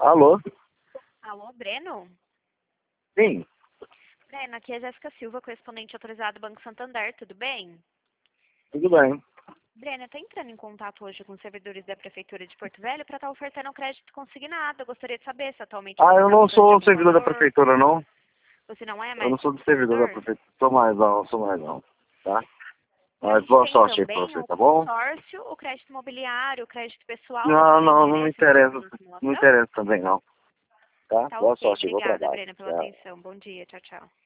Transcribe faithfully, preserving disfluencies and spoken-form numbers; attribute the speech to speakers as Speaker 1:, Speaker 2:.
Speaker 1: Alô?
Speaker 2: Alô, Breno?
Speaker 1: Sim,
Speaker 2: Breno, aqui é Jéssica Silva, correspondente autorizado do Banco Santander, tudo bem?
Speaker 1: tudo bem.
Speaker 2: Breno, eu estou entrando em contato hoje com os servidores da Prefeitura de Porto Velho para estar ofertando crédito consignado. Eu gostaria de saber se atualmente
Speaker 1: Ah,
Speaker 2: você
Speaker 1: eu
Speaker 2: está
Speaker 1: não
Speaker 2: precisando de
Speaker 1: sou
Speaker 2: algum
Speaker 1: servidor da
Speaker 2: valor.
Speaker 1: prefeitura, não.
Speaker 2: Você não é
Speaker 1: Eu
Speaker 2: mais
Speaker 1: não sou do servidor da
Speaker 2: servidor?
Speaker 1: prefeitura. Sou mais não, sou mais não. Tá?
Speaker 2: E a
Speaker 1: Mas
Speaker 2: gente
Speaker 1: boa
Speaker 2: tem
Speaker 1: sorte aí pra
Speaker 2: também
Speaker 1: você,
Speaker 2: o
Speaker 1: tá bom?
Speaker 2: consórcio, o crédito imobiliário, o crédito pessoal. Você
Speaker 1: Não,
Speaker 2: tem
Speaker 1: não, não me
Speaker 2: interesse em fazer
Speaker 1: interessa.
Speaker 2: alguma
Speaker 1: Não me
Speaker 2: simulação?
Speaker 1: interessa também, não. Tá?
Speaker 2: Tá
Speaker 1: Boa
Speaker 2: ok.
Speaker 1: sorte, bom
Speaker 2: Obrigada,
Speaker 1: trabalho.
Speaker 2: Breno, pela
Speaker 1: Tchau.
Speaker 2: atenção. Bom dia. Tchau, tchau.